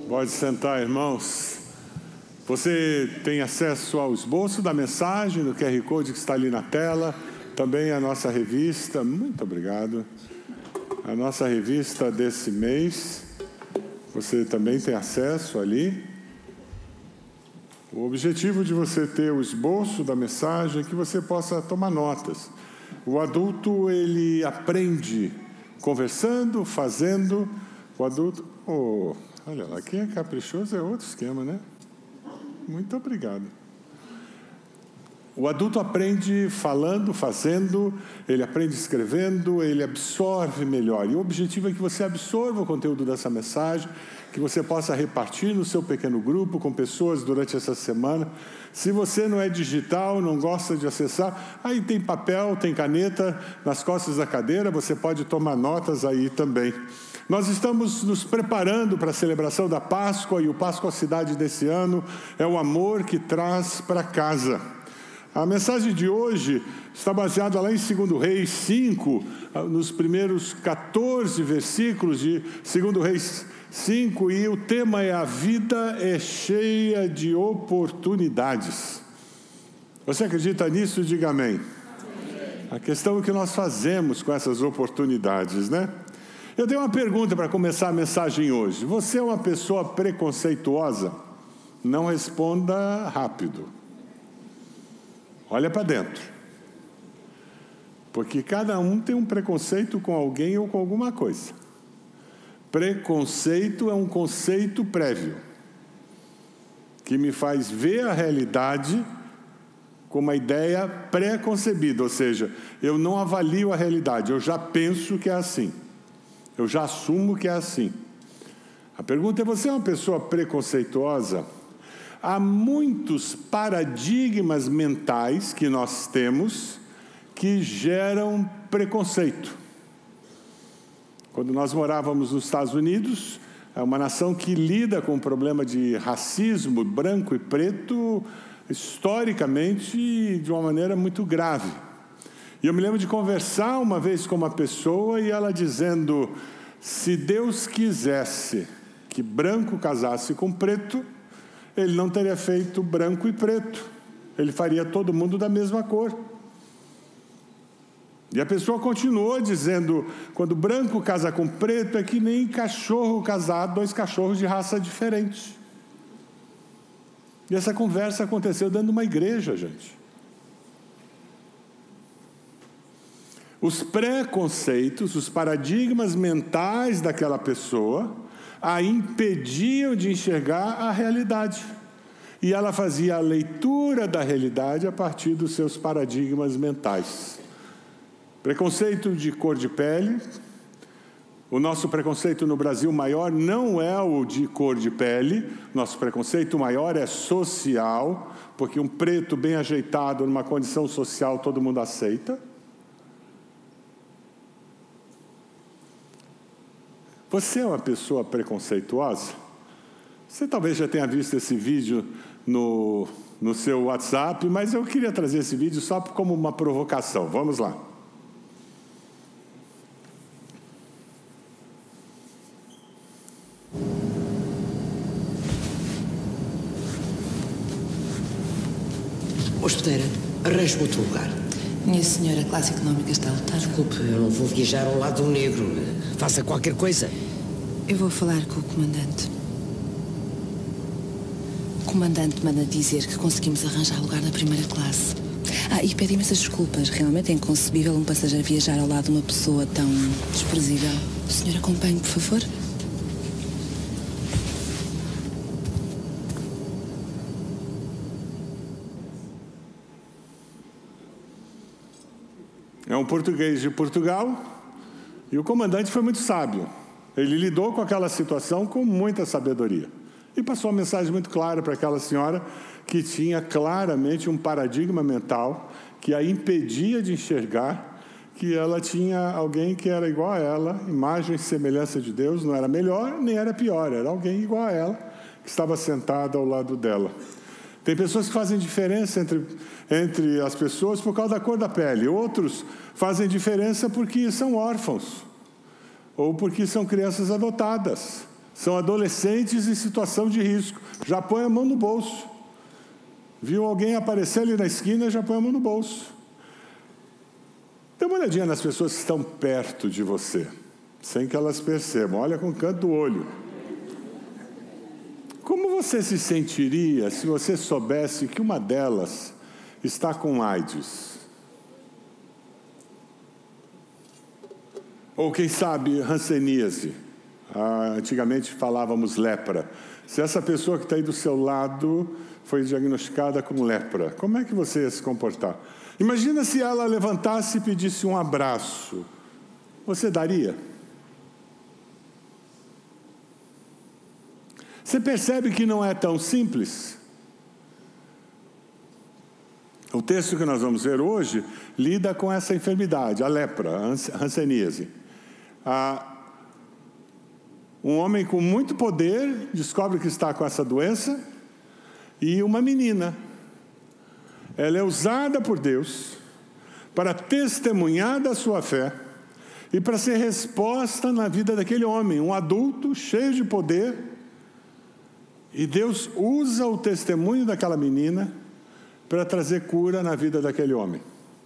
Pode sentar, irmãos. Você tem acesso ao esboço da mensagem, no QR Code que está ali na tela. Também a nossa revista, muito obrigado. A nossa revista desse mês, você também tem acesso ali. O objetivo de você ter o esboço da mensagem é que você possa tomar notas. O adulto, ele aprende conversando, fazendo. O adulto... olha lá, quem é caprichoso é outro esquema, né? Muito obrigado. O adulto aprende falando, fazendo, ele aprende escrevendo, ele absorve melhor. E o objetivo é que você absorva o conteúdo dessa mensagem, que você possa repartir no seu pequeno grupo com pessoas durante essa semana. Se você não é digital, não gosta de acessar, aí tem papel, tem caneta nas costas da cadeira, você pode tomar notas aí também. Nós estamos nos preparando para a celebração da Páscoa, e o Páscoa Cidade desse ano é o amor que traz para casa. A mensagem de hoje está baseada lá em 2 Reis 5, nos primeiros 14 versículos de 2 Reis 5, e o tema é: a vida é cheia de oportunidades. Você acredita nisso? Diga amém. A questão é o que nós fazemos com essas oportunidades, né? Eu tenho uma pergunta para começar a mensagem hoje. Você é uma pessoa preconceituosa? Não responda rápido. Olha para dentro. Porque cada um tem um preconceito com alguém ou com alguma coisa. Preconceito é um conceito prévio, que me faz ver a realidade com uma ideia pré-concebida. Ou seja, eu não avalio a realidade, eu já penso que é assim. Eu já assumo que é assim. A pergunta é: você é uma pessoa preconceituosa? Há muitos paradigmas mentais que nós temos que geram preconceito. Quando nós morávamos nos Estados Unidos, é uma nação que lida com o problema de racismo branco e preto historicamente de uma maneira muito grave. E eu me lembro de conversar uma vez com uma pessoa e ela dizendo: se Deus quisesse que branco casasse com preto, Ele não teria feito branco e preto. Ele faria todo mundo da mesma cor. E a pessoa continuou dizendo: quando branco casa com preto, é que nem cachorro casar dois cachorros de raça diferente. E essa conversa aconteceu dentro de uma igreja, gente. Os preconceitos, os paradigmas mentais daquela pessoa a impediam de enxergar a realidade. E ela fazia a leitura da realidade a partir dos seus paradigmas mentais. Preconceito de cor de pele. O nosso preconceito no Brasil maior não é o de cor de pele. Nosso preconceito maior é social, porque um preto bem ajeitado numa condição social todo mundo aceita. Você é uma pessoa preconceituosa? Você talvez já tenha visto esse vídeo no seu WhatsApp, mas eu queria trazer esse vídeo só como uma provocação. Vamos lá. Hospedeira, arranje-me outro lugar. Minha senhora, a classe económica está lotada. Desculpe, eu não vou viajar ao lado do negro. Faça qualquer coisa. Eu vou falar com o comandante. O comandante manda dizer que conseguimos arranjar lugar na primeira classe. E pede imensas desculpas. Realmente é inconcebível um passageiro viajar ao lado de uma pessoa tão desprezível. O senhor acompanhe, por favor? É um português de Portugal, e o comandante foi muito sábio. Ele lidou com aquela situação com muita sabedoria. E passou uma mensagem muito clara para aquela senhora que tinha claramente um paradigma mental que a impedia de enxergar que ela tinha alguém que era igual a ela, imagem e semelhança de Deus, não era melhor nem era pior, era alguém igual a ela que estava sentada ao lado dela. Tem pessoas que fazem diferença entre as pessoas por causa da cor da pele. Outros fazem diferença porque são órfãos ou porque são crianças adotadas. São adolescentes em situação de risco. Já põe a mão no bolso. Viu alguém aparecer ali na esquina, já põe a mão no bolso. Dê uma olhadinha nas pessoas que estão perto de você, sem que elas percebam. Olha com o canto do olho. Como você se sentiria se você soubesse que uma delas está com AIDS? Ou quem sabe hanseníase? Antigamente falávamos lepra. Se essa pessoa que está aí do seu lado foi diagnosticada com lepra, como é que você ia se comportar? Imagina se ela levantasse e pedisse um abraço. Você daria? Você percebe que não é tão simples? O texto que nós vamos ver hoje lida com essa enfermidade, a lepra, a hanseníase. Um homem com muito poder descobre que está com essa doença, e uma menina. Ela é usada por Deus para testemunhar da sua fé e para ser resposta na vida daquele homem, um adulto cheio de poder. E Deus usa o testemunho daquela menina para trazer cura na vida daquele homem.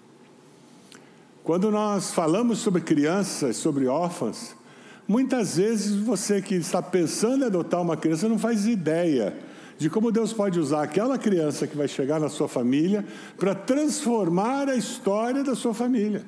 Quando nós falamos sobre crianças, sobre órfãos, muitas vezes você que está pensando em adotar uma criança não faz ideia de como Deus pode usar aquela criança que vai chegar na sua família para transformar a história da sua família.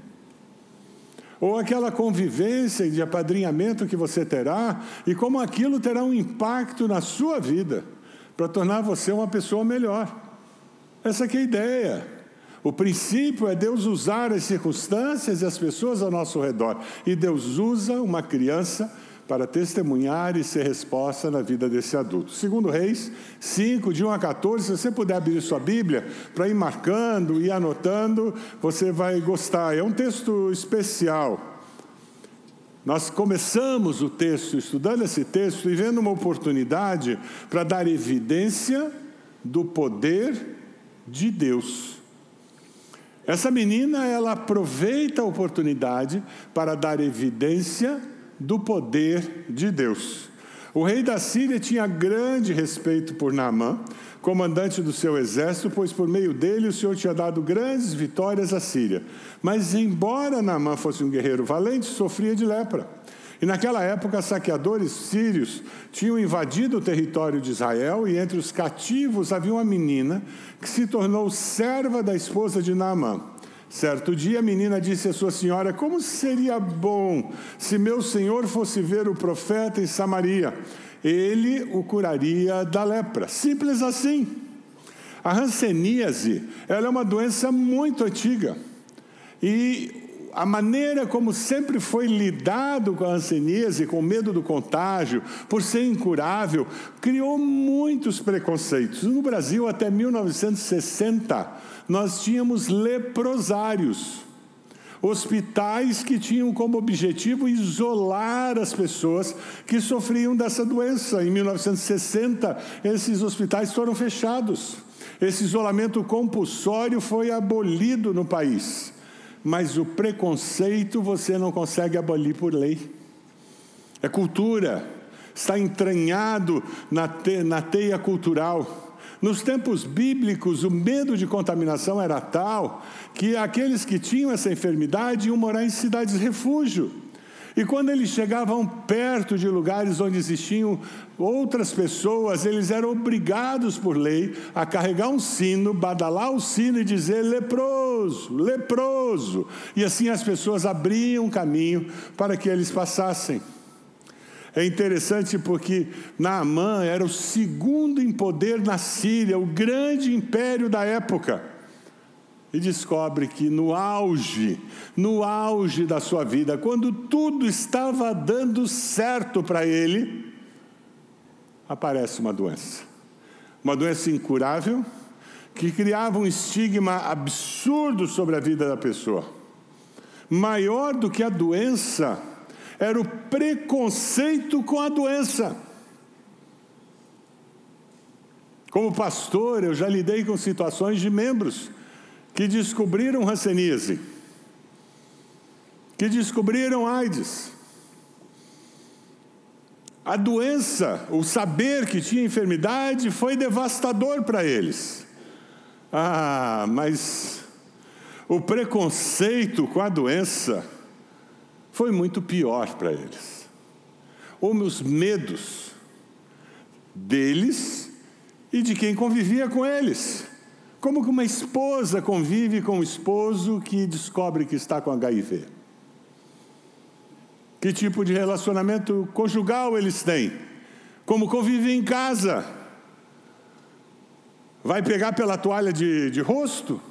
Ou aquela convivência de apadrinhamento que você terá, e como aquilo terá um impacto na sua vida, para tornar você uma pessoa melhor. Essa que é a ideia. O princípio é Deus usar as circunstâncias e as pessoas ao nosso redor. E Deus usa uma criança para testemunhar e ser resposta na vida desse adulto. Segundo Reis 5, de 1 a 14, se você puder abrir sua Bíblia para ir marcando e anotando, você vai gostar. É um texto especial. Nós começamos o texto, estudando esse texto e vendo uma oportunidade para dar evidência do poder de Deus. Essa menina, ela aproveita a oportunidade para dar evidência do poder de Deus. O rei da Síria tinha grande respeito por Naamã, comandante do seu exército, pois por meio dele o Senhor tinha dado grandes vitórias à Síria. Mas embora Naamã fosse um guerreiro valente, sofria de lepra. E naquela época, saqueadores sírios tinham invadido o território de Israel, e entre os cativos havia uma menina que se tornou serva da esposa de Naamã. Certo dia, a menina disse à sua senhora: como seria bom se meu senhor fosse ver o profeta em Samaria. Ele o curaria da lepra. Simples assim. A hanseníase, ela é uma doença muito antiga. E a maneira como sempre foi lidado com a hanseníase, com medo do contágio, por ser incurável, criou muitos preconceitos. No Brasil, até 1960, nós tínhamos leprosários, hospitais que tinham como objetivo isolar as pessoas que sofriam dessa doença. Em 1960, esses hospitais foram fechados. Esse isolamento compulsório foi abolido no país. Mas o preconceito você não consegue abolir por lei. É cultura, está entranhado na teia cultural. Nos tempos bíblicos, o medo de contaminação era tal que aqueles que tinham essa enfermidade iam morar em cidades refúgio. E quando eles chegavam perto de lugares onde existiam outras pessoas, eles eram obrigados por lei a carregar um sino, badalar o sino e dizer: leproso, leproso. E assim as pessoas abriam caminho para que eles passassem. É interessante porque Naamã era o segundo em poder na Síria, o grande império da época. E descobre que no auge da sua vida, quando tudo estava dando certo para ele, aparece uma doença incurável, que criava um estigma absurdo sobre a vida da pessoa. Maior do que a doença era o preconceito com a doença. Como pastor, eu já lidei com situações de membros que descobriram hanseníase, que descobriram AIDS. A doença, o saber que tinha enfermidade foi devastador para eles. Mas o preconceito com a doença foi muito pior para eles. Os medos deles e de quem convivia com eles. Como que uma esposa convive com um esposo que descobre que está com HIV? Que tipo de relacionamento conjugal eles têm? Como convivem em casa? Vai pegar pela toalha de rosto?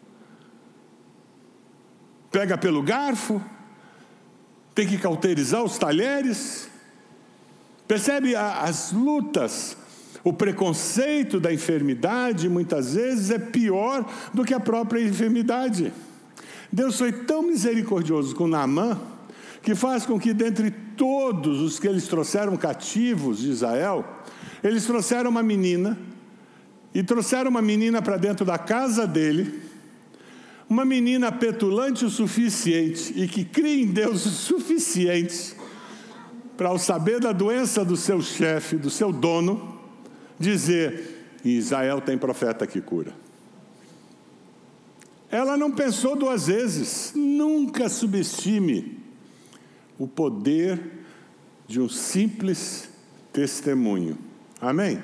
Pega pelo garfo? Tem que cauterizar os talheres? Percebe as lutas? O preconceito da enfermidade, muitas vezes, é pior do que a própria enfermidade. Deus foi tão misericordioso com Naamã, que faz com que, dentre todos os que eles trouxeram cativos de Israel, eles trouxeram uma menina, e trouxeram uma menina para dentro da casa dele, uma menina petulante o suficiente, e que cria em Deus o suficiente, para ao saber da doença do seu chefe, do seu dono, dizer: Israel tem profeta que cura. Ela não pensou duas vezes. Nunca subestime o poder de um simples testemunho. Amém?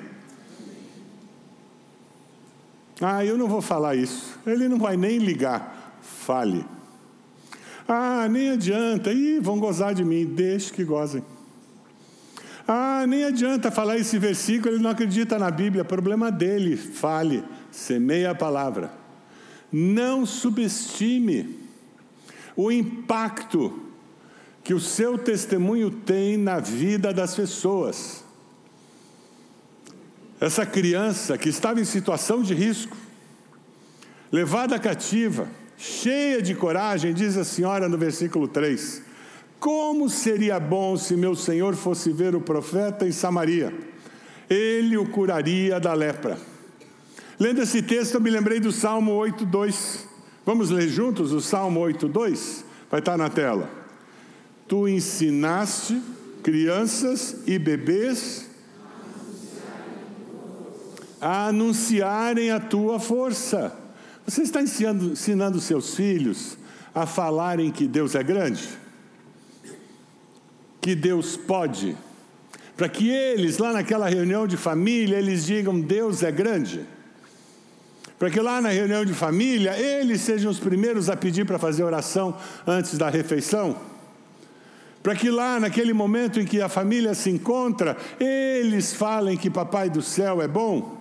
Eu não vou falar isso. Ele não vai nem ligar. Fale. Nem adianta. Vão gozar de mim. Deixe que gozem. Nem adianta falar esse versículo, ele não acredita na Bíblia. Problema dele. Fale. Semeie a palavra. Não subestime o impacto que o seu testemunho tem na vida das pessoas. Essa criança que estava em situação de risco, levada cativa, cheia de coragem, diz a senhora no versículo 3, como seria bom se meu senhor fosse ver o profeta em Samaria, ele o curaria da lepra. Lendo esse texto eu me lembrei do Salmo 8:2, vamos ler juntos o Salmo 8:2? Vai estar na tela. Tu ensinaste crianças e bebês a anunciarem a tua força. Você está ensinando seus filhos a falarem que Deus é grande? Que Deus pode? Para que eles, lá naquela reunião de família, eles digam: Deus é grande? Para que lá na reunião de família, eles sejam os primeiros a pedir para fazer oração antes da refeição? Para que lá, naquele momento em que a família se encontra, eles falem que Papai do Céu é bom?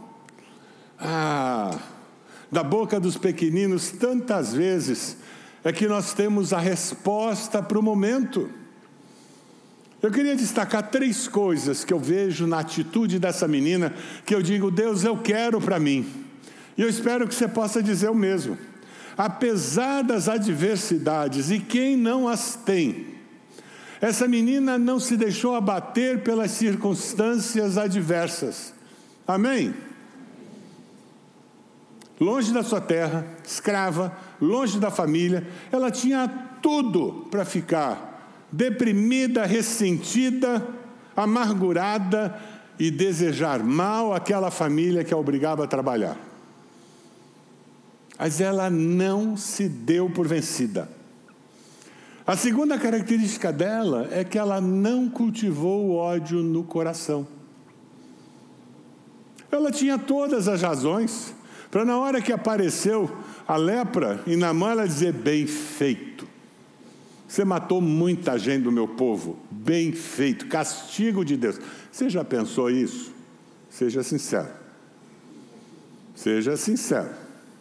Da boca dos pequeninos, tantas vezes, é que nós temos a resposta para o momento. Eu queria destacar 3 coisas que eu vejo na atitude dessa menina, que eu digo: Deus, eu quero para mim. E eu espero que você possa dizer o mesmo. Apesar das adversidades, e quem não as tem, essa menina não se deixou abater pelas circunstâncias adversas. Amém? Longe da sua terra, escrava, longe da família, ela tinha tudo para ficar deprimida, ressentida, amargurada e desejar mal àquela família que a obrigava a trabalhar. Mas ela não se deu por vencida. A segunda característica dela é que ela não cultivou o ódio no coração. Ela tinha todas as razões para, na hora que apareceu a lepra em Naamã, ela dizer: bem feito. Você matou muita gente do meu povo. Bem feito. Castigo de Deus. Você já pensou isso? Seja sincero. Seja sincero.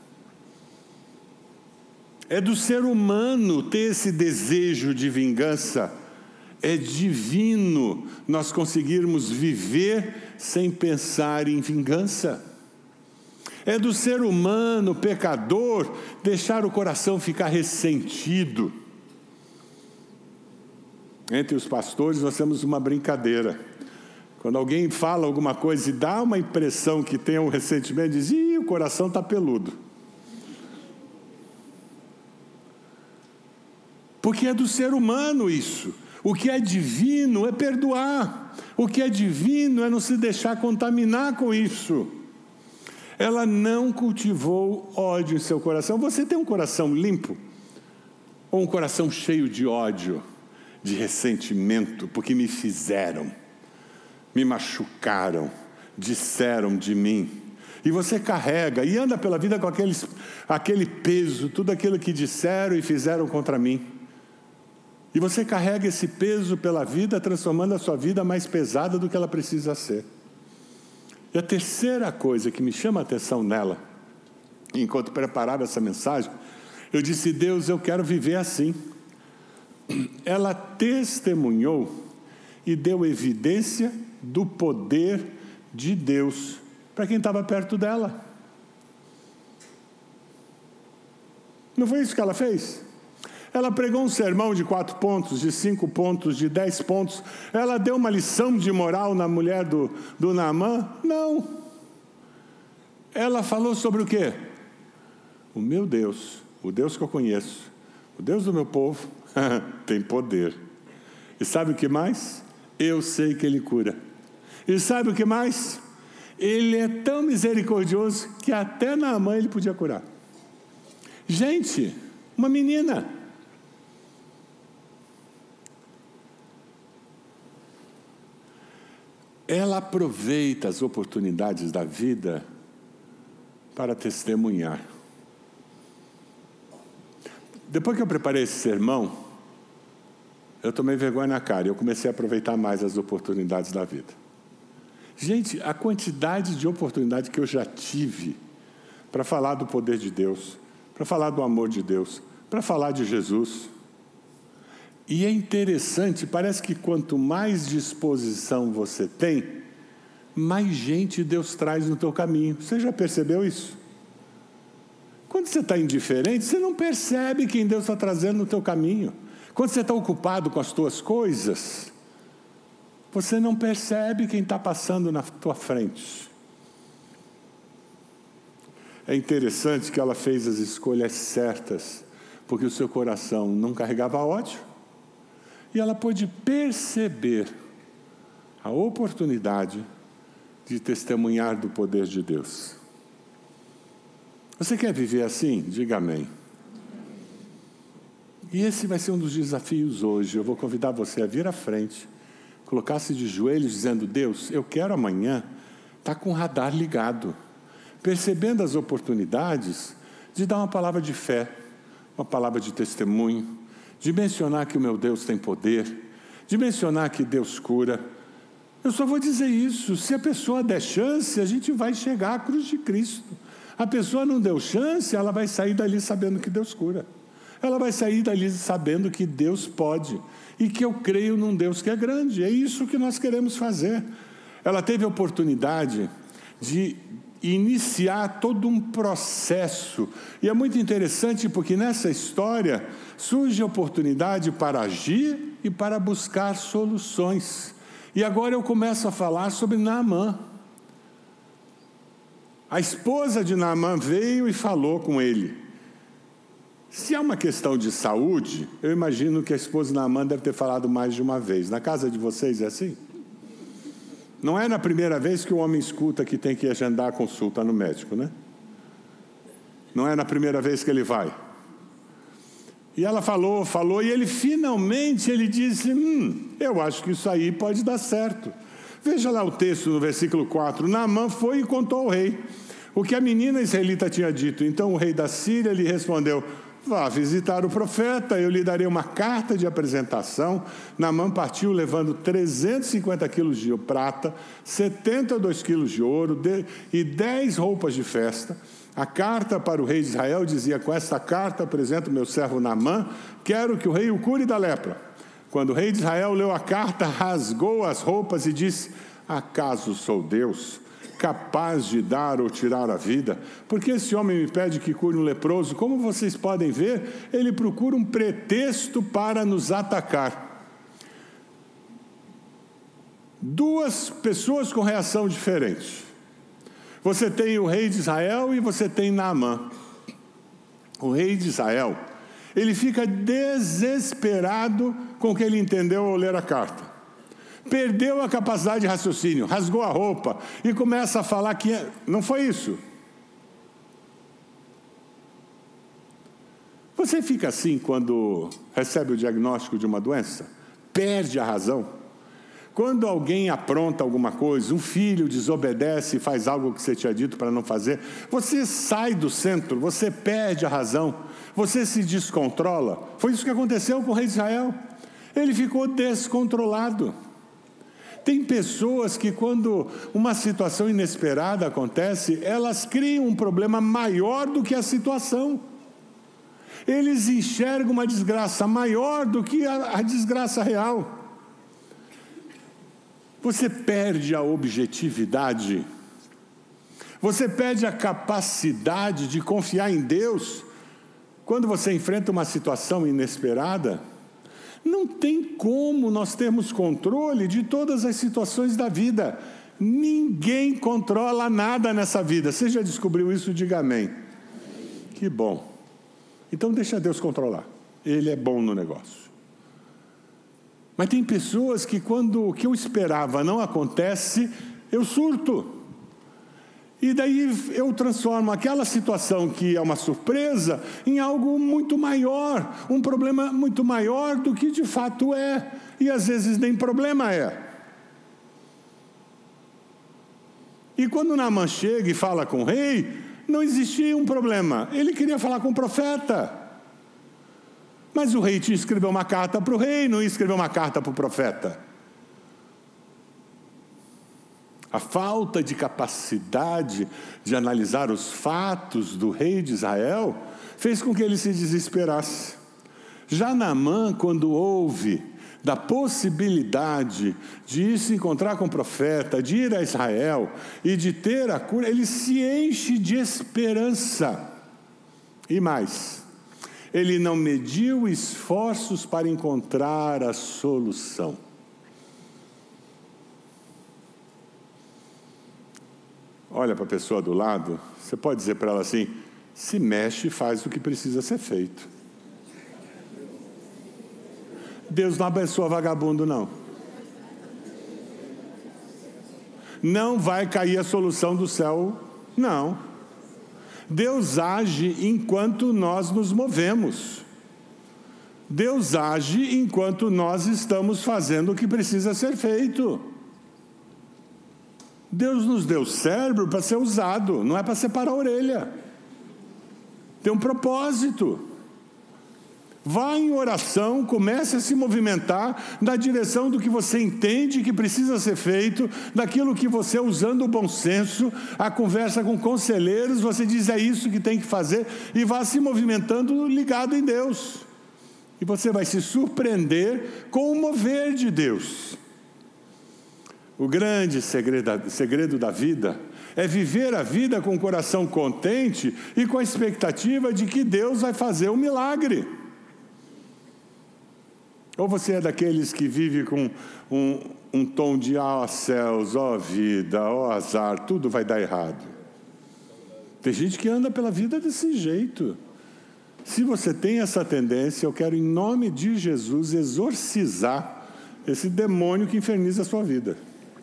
É do ser humano ter esse desejo de vingança. É divino nós conseguirmos viver sem pensar em vingança. É do ser humano, pecador, deixar o coração ficar ressentido. Entre os pastores nós temos uma brincadeira. Quando alguém fala alguma coisa e dá uma impressão que tem um ressentimento, diz: o coração está peludo. Porque é do ser humano isso. O que é divino é perdoar. O que é divino é não se deixar contaminar com isso. Ela não cultivou ódio em seu coração. Você tem um coração limpo? Ou um coração cheio de ódio, de ressentimento, porque me fizeram, me machucaram, disseram de mim? E você carrega e anda pela vida com aquele peso, tudo aquilo que disseram e fizeram contra mim. E você carrega esse peso pela vida, transformando a sua vida mais pesada do que ela precisa ser. E a terceira coisa que me chama a atenção nela, enquanto preparava essa mensagem, eu disse: Deus, eu quero viver assim. Ela testemunhou e deu evidência do poder de Deus para quem estava perto dela. Não foi isso que ela fez? Ela pregou um sermão de 4 pontos, de 5 pontos, de 10 pontos. Ela deu uma lição de moral na mulher do Naamã? Não. Ela falou sobre o quê? O meu Deus, o Deus que eu conheço, o Deus do meu povo, tem poder. E sabe o que mais? Eu sei que Ele cura. E sabe o que mais? Ele é tão misericordioso que até Naamã Ele podia curar. Gente, uma menina. Ela aproveita as oportunidades da vida para testemunhar. Depois que eu preparei esse sermão, eu tomei vergonha na cara e eu comecei a aproveitar mais as oportunidades da vida. Gente, a quantidade de oportunidade que eu já tive para falar do poder de Deus, para falar do amor de Deus, para falar de Jesus. E é interessante, parece que quanto mais disposição você tem, mais gente Deus traz no teu caminho. Você já percebeu isso? Quando você está indiferente, você não percebe quem Deus está trazendo no teu caminho. Quando você está ocupado com as tuas coisas, você não percebe quem está passando na tua frente. É interessante que ela fez as escolhas certas, porque o seu coração não carregava ódio, e ela pôde perceber a oportunidade de testemunhar do poder de Deus. Você quer viver assim? Diga amém. E esse vai ser um dos desafios hoje. Eu vou convidar você a vir à frente, colocar-se de joelhos dizendo: Deus, eu quero amanhã estar com o radar ligado, percebendo as oportunidades de dar uma palavra de fé, uma palavra de testemunho, de mencionar que o meu Deus tem poder, de mencionar que Deus cura. Eu só vou dizer isso: se a pessoa der chance, a gente vai chegar à cruz de Cristo. A pessoa não deu chance, ela vai sair dali sabendo que Deus cura. Ela vai sair dali sabendo que Deus pode e que eu creio num Deus que é grande. É isso que nós queremos fazer. Ela teve a oportunidade de iniciar todo um processo. E é muito interessante porque nessa história surge a oportunidade para agir e para buscar soluções. E agora eu começo a falar sobre Naamã. A esposa de Naamã veio e falou com ele. Se é uma questão de saúde, eu imagino que a esposa de Naamã deve ter falado mais de uma vez. Na casa de vocês é assim? Não é na primeira vez que o homem escuta que tem que agendar a consulta no médico, né? Não é na primeira vez que ele vai. E ela falou, e ele finalmente disse: eu acho que isso aí pode dar certo. Veja lá o texto no versículo 4. Naamã foi e contou ao rei o que a menina israelita tinha dito. Então o rei da Síria lhe respondeu: vá visitar o profeta, eu lhe darei uma carta de apresentação. Naamã partiu levando 350 quilos de prata, 72 quilos de ouro e 10 roupas de festa. A carta para o rei de Israel dizia: com esta carta apresento meu servo Naamã, quero que o rei o cure da lepra. Quando o rei de Israel leu a carta, rasgou as roupas e disse: acaso sou Deus, capaz de dar ou tirar a vida? Porque esse homem me pede que cure um leproso. Como vocês podem ver, ele procura um pretexto para nos atacar. Duas pessoas com reação diferente. Você tem o rei de Israel e você tem Naamã. O rei de Israel, Ele fica desesperado com o que ele entendeu ao ler a carta. Perdeu a capacidade de raciocínio, rasgou a roupa e começa a falar que não foi isso. Você fica assim quando recebe o diagnóstico de uma doença? Perde a razão? Quando alguém apronta alguma coisa, um filho desobedece e faz algo que você tinha dito para não fazer, você sai do centro, você perde a razão, você se descontrola. Foi isso que aconteceu com o rei de Israel. Ele ficou descontrolado. Tem pessoas que, quando uma situação inesperada acontece, elas criam um problema maior do que a situação. Eles enxergam uma desgraça maior do que a desgraça real. Você perde a objetividade. Você perde a capacidade de confiar em Deus quando você enfrenta uma situação inesperada. Não tem como nós termos controle de todas as situações da vida. Ninguém controla nada nessa vida. Você já descobriu isso? Diga amém. Que bom. Então deixa Deus controlar. Ele é bom no negócio. Mas tem pessoas que, quando o que eu esperava não acontece, eu surto. E daí eu transformo aquela situação que é uma surpresa em algo muito maior, um problema muito maior do que de fato é. E às vezes nem problema é. E quando Naamã chega e fala com o rei, não existia um problema. Ele queria falar com o profeta. Mas o rei tinha que escrever uma carta para o rei, não ia escrever uma carta para o profeta. A falta de capacidade de analisar os fatos do rei de Israel fez com que ele se desesperasse. Já Naamã, quando ouve da possibilidade de ir se encontrar com o profeta, de ir a Israel e de ter a cura, ele se enche de esperança. E mais, ele não mediu esforços para encontrar a solução. Olha para a pessoa do lado, você pode dizer para ela assim: se mexe e faz o que precisa ser feito. Deus não abençoa vagabundo, não. Não vai cair a solução do céu, não. Deus age enquanto nós nos movemos. Deus age enquanto nós estamos fazendo o que precisa ser feito. Deus nos deu cérebro para ser usado, não é para separar a orelha. Tem um propósito. Vá em oração, comece a se movimentar na direção do que você entende que precisa ser feito, daquilo que você, usando o bom senso, a conversa com conselheiros, você diz: é isso que tem que fazer, e vá se movimentando ligado em Deus. E você vai se surpreender com o mover de Deus. O grande segredo da vida é viver a vida com o coração contente e com a expectativa de que Deus vai fazer um milagre. Ou você é daqueles que vive com um tom de: ó céus, ó vida, ó azar, tudo vai dar errado. Tem gente que anda pela vida desse jeito. Se você tem essa tendência, eu quero, em nome de Jesus, exorcizar esse demônio que inferniza a sua vida.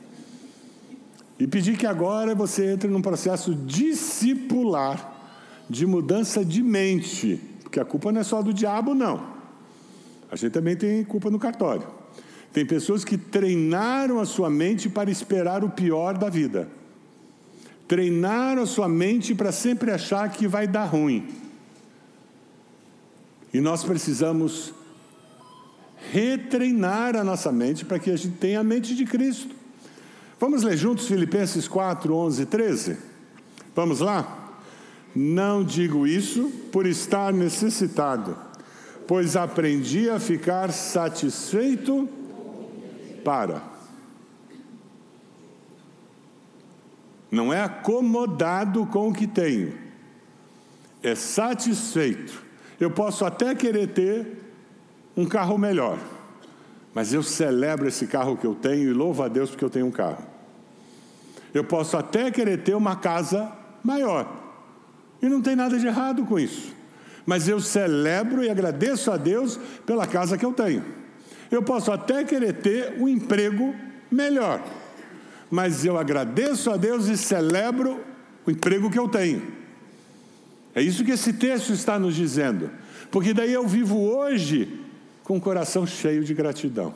E pedir que agora você entre num processo discipular, de mudança de mente, porque a culpa não é só do diabo, não. A gente também tem culpa no cartório. Tem pessoas que treinaram a sua mente para esperar o pior da vida. Treinaram a sua mente para sempre achar que vai dar ruim. E nós precisamos retreinar a nossa mente para que a gente tenha a mente de Cristo. Vamos ler juntos Filipenses 4, 11 e 13? Vamos lá? Não digo isso por estar necessitado, pois aprendi a ficar satisfeito Não é acomodado com o que tenho, é satisfeito. Eu posso até querer ter um carro melhor, mas eu celebro esse carro que eu tenho e louvo a Deus porque eu tenho um carro. Eu posso até querer ter uma casa maior, e não tem nada de errado com isso. Mas eu celebro e agradeço a Deus pela casa que eu tenho. Eu posso até querer ter um emprego melhor, mas eu agradeço a Deus e celebro o emprego que eu tenho. É isso que esse texto está nos dizendo. Porque daí eu vivo hoje com o coração cheio de gratidão.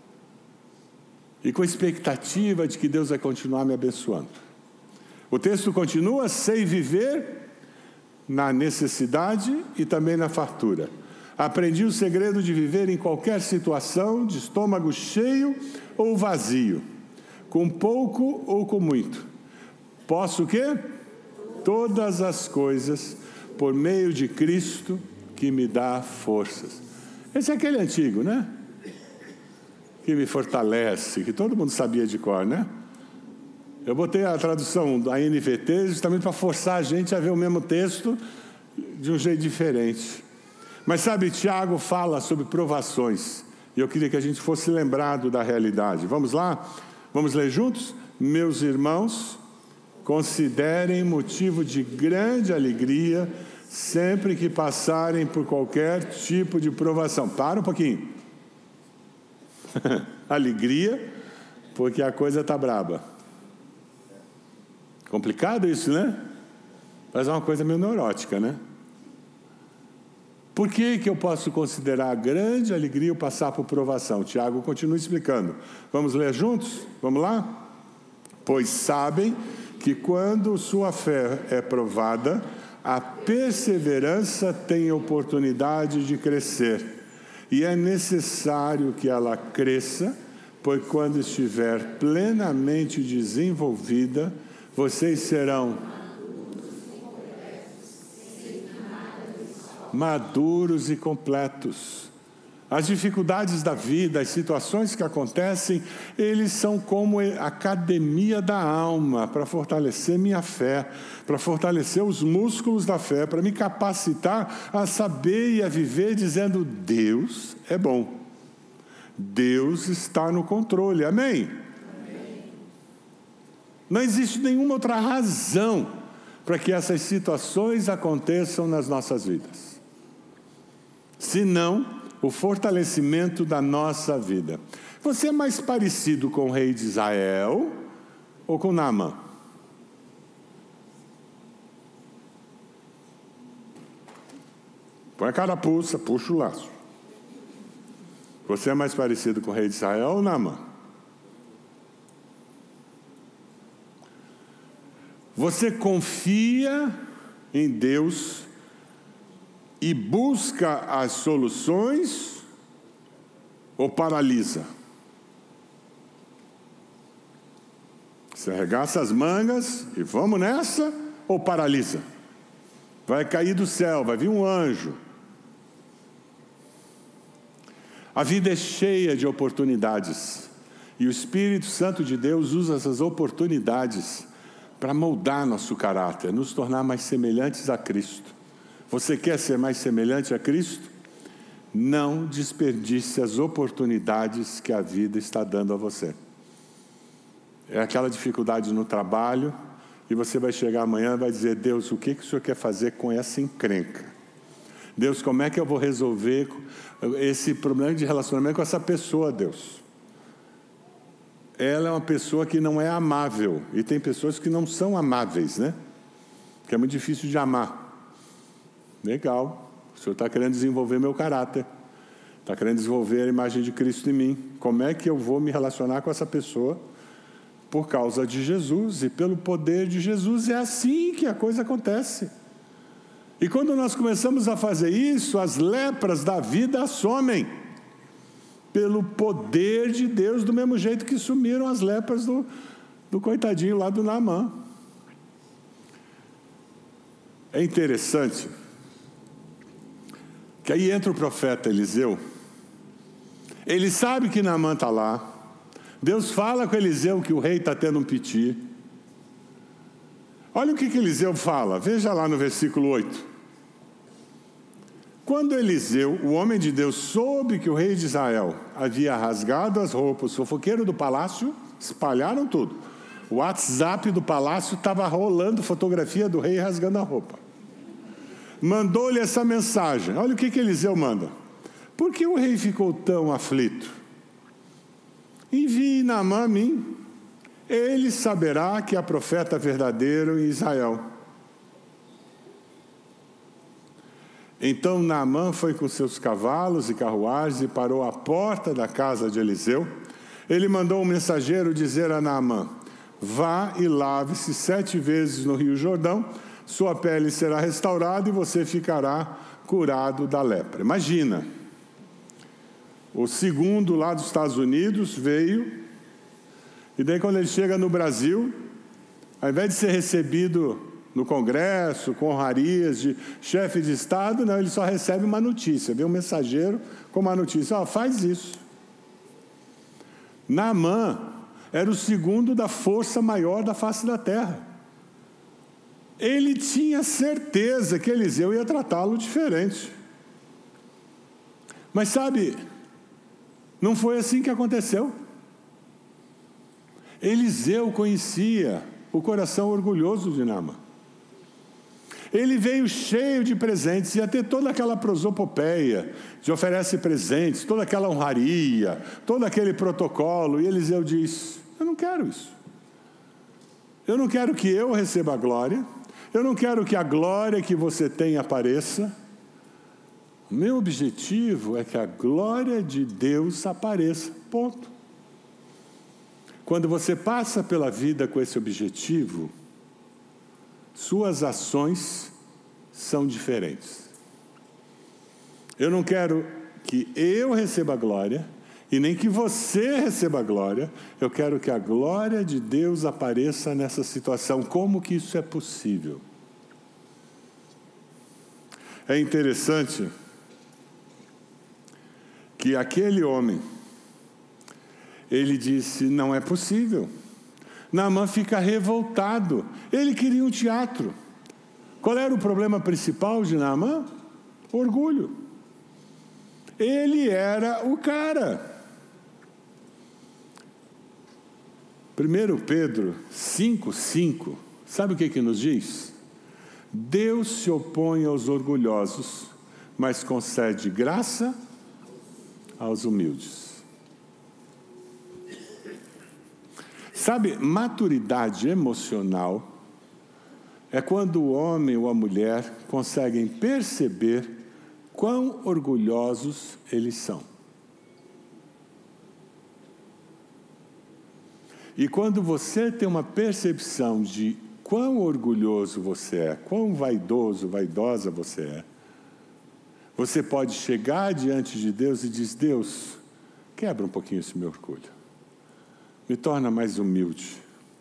E com a expectativa de que Deus vai continuar me abençoando. O texto continua: sei viver na necessidade e também na fartura. Aprendi o segredo de viver em qualquer situação, de estômago cheio ou vazio, com pouco ou com muito. Posso o quê? Todas as coisas por meio de Cristo que me dá forças. Esse é aquele antigo, né? Que me fortalece, que todo mundo sabia de cor, né? Eu botei a tradução da NVT justamente para forçar a gente a ver o mesmo texto de um jeito diferente. Mas sabe, Tiago fala sobre provações, e eu queria que a gente fosse lembrado da realidade. Vamos lá? Vamos ler juntos? Meus irmãos, considerem motivo de grande alegria sempre que passarem por qualquer tipo de provação. Para um pouquinho. Alegria, porque a coisa está braba. Complicado isso, né? Mas é uma coisa meio neurótica, né? Por que eu posso considerar grande alegria o passar por provação? Tiago continua explicando. Vamos ler juntos? Vamos lá? Pois sabem que quando sua fé é provada, a perseverança tem oportunidade de crescer. E é necessário que ela cresça, pois quando estiver plenamente desenvolvida, vocês serão maduros e completos. As dificuldades da vida, as situações que acontecem, eles são como a academia da alma, para fortalecer minha fé, para fortalecer os músculos da fé, para me capacitar a saber e a viver dizendo: Deus é bom, Deus está no controle, amém? Não existe nenhuma outra razão para que essas situações aconteçam nas nossas vidas, senão o fortalecimento da nossa vida. Você é mais parecido com o rei de Israel ou com Naamã? Põe a carapuça, puxa o laço. Você é mais parecido com o rei de Israel ou Naamã? Você confia em Deus e busca as soluções ou paralisa? Você arregaça as mangas e vamos nessa ou paralisa? Vai cair do céu, vai vir um anjo. A vida é cheia de oportunidades e o Espírito Santo de Deus usa essas oportunidades para moldar nosso caráter, nos tornar mais semelhantes a Cristo. Você quer ser mais semelhante a Cristo? Não desperdice as oportunidades que a vida está dando a você. É aquela dificuldade no trabalho, e você vai chegar amanhã e vai dizer: Deus, o que o Senhor quer fazer com essa encrenca? Deus, como é que eu vou resolver esse problema de relacionamento com essa pessoa, Deus? Ela é uma pessoa que não é amável, e tem pessoas que não são amáveis, né? Que é muito difícil de amar. Legal, o Senhor está querendo desenvolver meu caráter, está querendo desenvolver a imagem de Cristo em mim. Como é que eu vou me relacionar com essa pessoa? Por causa de Jesus e pelo poder de Jesus. É assim que a coisa acontece. E quando nós começamos a fazer isso, as lepras da vida somem. Pelo poder de Deus, do mesmo jeito que sumiram as lepras do coitadinho lá do Naamã. É interessante que aí entra o profeta Eliseu. Ele sabe que Naamã está lá. Deus fala com Eliseu que o rei está tendo um piti. Olha o que Eliseu fala. Veja lá no versículo 8. Quando Eliseu, o homem de Deus, soube que o rei de Israel havia rasgado as roupas, os fofoqueiros do palácio espalharam tudo. O WhatsApp do palácio estava rolando fotografia do rei rasgando a roupa. mandou-lhe essa mensagem. Olha o que Eliseu manda. Por que o rei ficou tão aflito? Envie Naamã a mim. Ele saberá que há profeta verdadeiro em Israel. Então Naamã foi com seus cavalos e carruagens e parou à porta da casa de Eliseu. Ele mandou um mensageiro dizer a Naamã: vá e lave-se 7 vezes no rio Jordão, sua pele será restaurada e você ficará curado da lepra. Imagina, o segundo lá dos Estados Unidos veio, e daí quando ele chega no Brasil, ao invés de ser recebido no Congresso, com honrarias de chefe de Estado, não, ele só recebe uma notícia, vem um mensageiro com uma notícia: faz isso. Naamã era o segundo da força maior da face da terra. Ele tinha certeza que Eliseu ia tratá-lo diferente. Mas sabe, não foi assim que aconteceu. Eliseu conhecia o coração orgulhoso de Naamã. Ele veio cheio de presentes, ia ter toda aquela prosopopeia de oferece presentes, toda aquela honraria, todo aquele protocolo, e Eliseu diz: eu não quero isso. Eu não quero que eu receba a glória, eu não quero que a glória que você tem apareça. O meu objetivo é que a glória de Deus apareça, ponto. Quando você passa pela vida com esse objetivo, suas ações são diferentes. Eu não quero que eu receba a glória, e nem que você receba a glória. Eu quero que a glória de Deus apareça nessa situação. Como que isso é possível? É interessante que aquele homem, ele disse: não é possível. Naamã fica revoltado. Ele queria um teatro. Qual era o problema principal de Naamã? Orgulho. Ele era o cara. 1 Pedro 5,5, sabe o que nos diz? Deus se opõe aos orgulhosos, mas concede graça aos humildes. Sabe, maturidade emocional é quando o homem ou a mulher conseguem perceber quão orgulhosos eles são. E quando você tem uma percepção de quão orgulhoso você é, quão vaidoso, vaidosa você é, você pode chegar diante de Deus e dizer: Deus, quebra um pouquinho esse meu orgulho. Me torna mais humilde.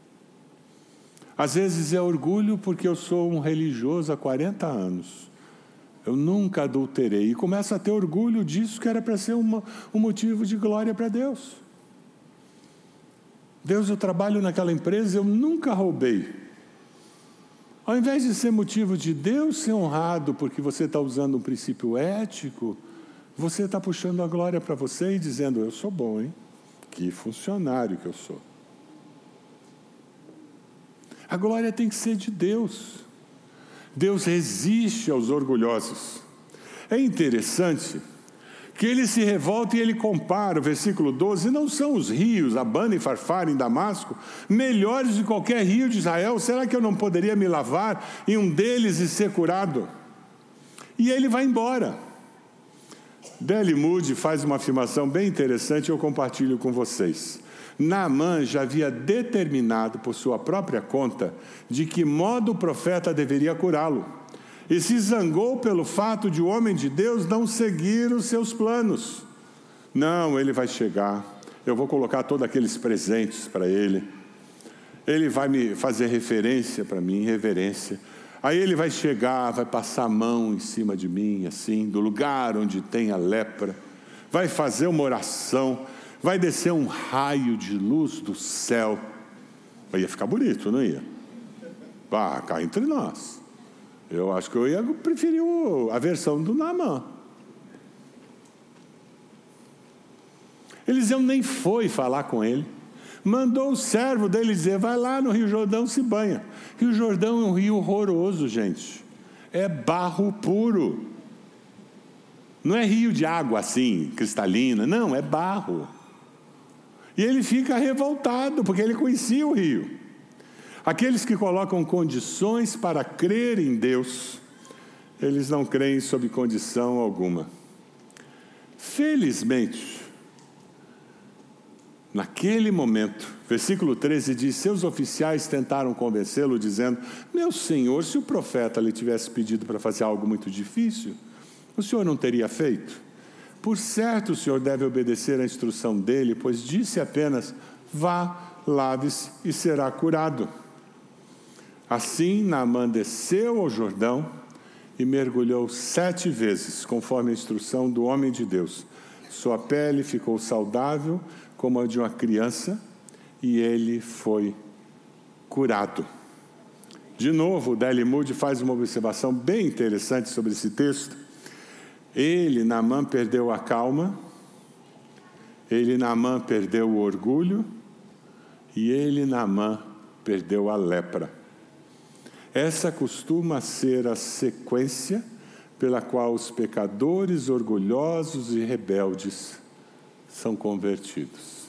Às vezes é orgulho porque eu sou um religioso há 40 anos. Eu nunca adulterei. E começo a ter orgulho disso, que era para ser um motivo de glória para Deus. Deus, eu trabalho naquela empresa, eu nunca roubei. Ao invés de ser motivo de Deus ser honrado porque você está usando um princípio ético, você está puxando a glória para você e dizendo: eu sou bom, hein? Que funcionário que eu sou. A glória tem que ser de Deus. Deus resiste aos orgulhosos. É interessante que ele se revolta e ele compara, o versículo 12: não são os rios, Abana e Farfar em Damasco, melhores de qualquer rio de Israel? Será que eu não poderia me lavar em um deles e ser curado? E ele vai embora. D.L. Moody faz uma afirmação bem interessante, eu compartilho com vocês. Naamã já havia determinado por sua própria conta de que modo o profeta deveria curá-lo, e se zangou pelo fato de o homem de Deus não seguir os seus planos. Não, ele vai chegar, eu vou colocar todos aqueles presentes para ele vai me fazer referência para mim, reverência. Aí ele vai chegar, vai passar a mão em cima de mim, assim, do lugar onde tem a lepra, vai fazer uma oração, vai descer um raio de luz do céu. Ia ficar bonito, não ia? Cá entre nós. Eu acho que eu ia preferir a versão do Naamã. Eliseu nem foi falar com ele. Mandou o servo dele dizer: vai lá no Rio Jordão, se banha. Rio Jordão é um rio horroroso, gente. é barro puro. Não é rio de água assim, cristalina, não, é barro. E ele fica revoltado, porque ele conhecia o rio. Aqueles que colocam condições para crer em Deus, eles não creem sob condição alguma. Felizmente, naquele momento, versículo 13 diz: seus oficiais tentaram convencê-lo, dizendo: meu senhor, se o profeta lhe tivesse pedido para fazer algo muito difícil, o senhor não teria feito? Por certo, o senhor deve obedecer à instrução dele, pois disse apenas: vá, lave-se e será curado. Assim, Naamã desceu ao Jordão e mergulhou 7 vezes, conforme a instrução do homem de Deus. Sua pele ficou saudável como a de uma criança, e ele foi curado. De novo, o Daley Moody faz uma observação bem interessante sobre esse texto. Ele, Naamã, perdeu a calma, ele, Naamã, perdeu o orgulho, e ele, Naamã, perdeu a lepra. Essa costuma ser a sequência pela qual os pecadores orgulhosos e rebeldes são convertidos.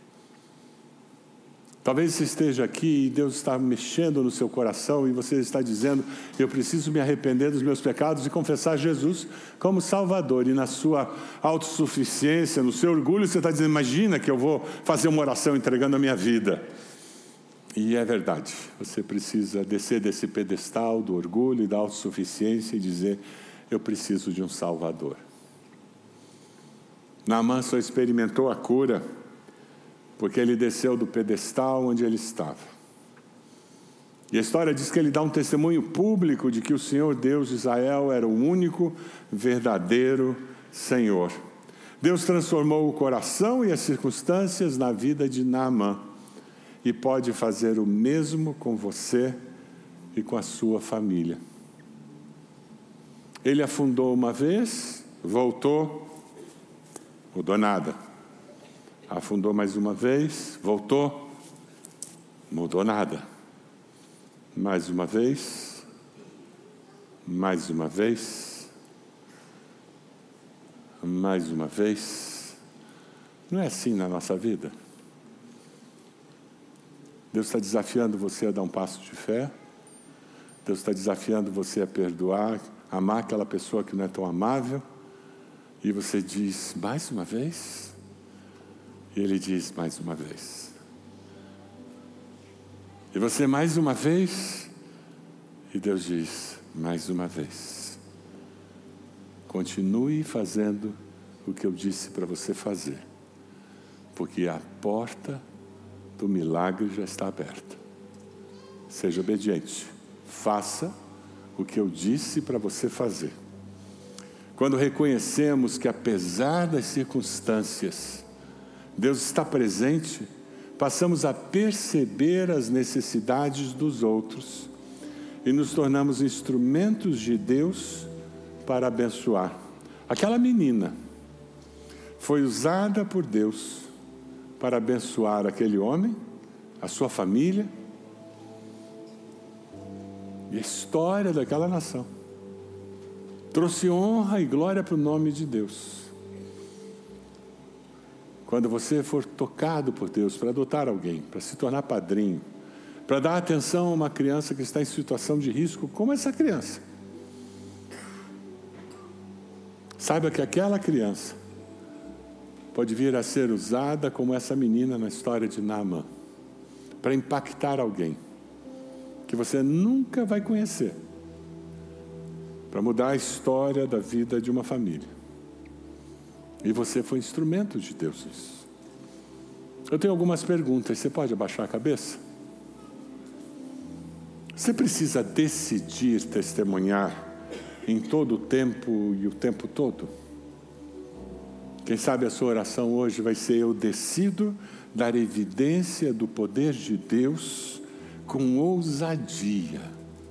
Talvez você esteja aqui e Deus está mexendo no seu coração e você está dizendo: eu preciso me arrepender dos meus pecados e confessar Jesus como Salvador. E na sua autossuficiência, no seu orgulho, você está dizendo: imagina que eu vou fazer uma oração entregando a minha vida. E é verdade, você precisa descer desse pedestal do orgulho e da autossuficiência e dizer: eu preciso de um Salvador. Naamã só experimentou a cura porque ele desceu do pedestal onde ele estava. E a história diz que ele dá um testemunho público de que o Senhor Deus de Israel era o único verdadeiro Senhor. Deus transformou o coração e as circunstâncias na vida de Naamã e pode fazer o mesmo com você e com a sua família. Ele afundou uma vez, voltou, mudou nada. Afundou mais uma vez, voltou, mudou nada. Mais uma vez, mais uma vez, mais uma vez. Não é assim na nossa vida? Deus está desafiando você a dar um passo de fé. Deus está desafiando você a perdoar, amar aquela pessoa que não é tão amável. E você diz: mais uma vez? E ele diz: mais uma vez. E você: mais uma vez? E Deus diz: mais uma vez. Continue fazendo o que eu disse para você fazer, porque a porta do milagre já está aberta. Seja obediente. Faça o que eu disse para você fazer. Quando reconhecemos que, apesar das circunstâncias, Deus está presente, passamos a perceber as necessidades dos outros e nos tornamos instrumentos de Deus para abençoar. Aquela menina foi usada por Deus para abençoar aquele homem, a sua família e a história daquela nação. Trouxe honra e glória para o nome de Deus. Quando você for tocado por Deus para adotar alguém, para se tornar padrinho, para dar atenção a uma criança que está em situação de risco, como essa criança, saiba que aquela criança pode vir a ser usada como essa menina na história de Naamã, para impactar alguém que você nunca vai conhecer, para mudar a história da vida de uma família. E você foi instrumento de Deus nisso. Eu tenho algumas perguntas, você pode abaixar a cabeça? Você precisa decidir testemunhar em todo o tempo e o tempo todo? Quem sabe a sua oração hoje vai ser: eu decido dar evidência do poder de Deus com ousadia.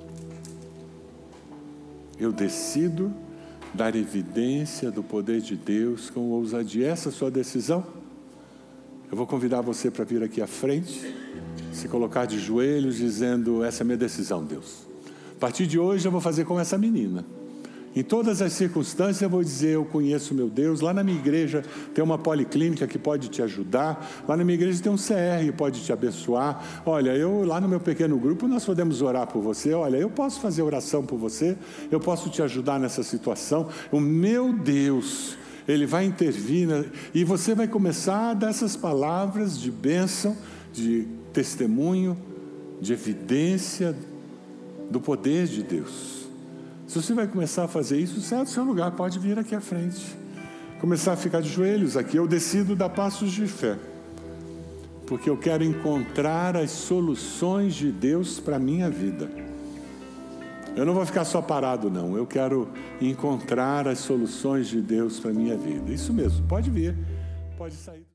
Eu decido dar evidência do poder de Deus com ousadia. Essa é a sua decisão? Eu vou convidar você para vir aqui à frente, se colocar de joelhos, dizendo: essa é a minha decisão, Deus. A partir de hoje eu vou fazer como essa menina. Em todas as circunstâncias eu vou dizer, eu conheço meu Deus. Lá na minha igreja tem uma policlínica que pode te ajudar. Lá na minha igreja tem um CR que pode te abençoar. Olha, lá no meu pequeno grupo nós podemos orar por você. Olha, eu posso fazer oração por você. Eu posso te ajudar nessa situação. O meu Deus, Ele vai intervir. E você vai começar a dar essas palavras de bênção, de testemunho, de evidência do poder de Deus. Se você vai começar a fazer isso, sai do seu lugar, pode vir aqui à frente. Começar a ficar de joelhos aqui. Eu decido dar passos de fé. Porque eu quero encontrar as soluções de Deus para a minha vida. Eu não vou ficar só parado, não. Eu quero encontrar as soluções de Deus para a minha vida. Isso mesmo, pode vir, pode sair.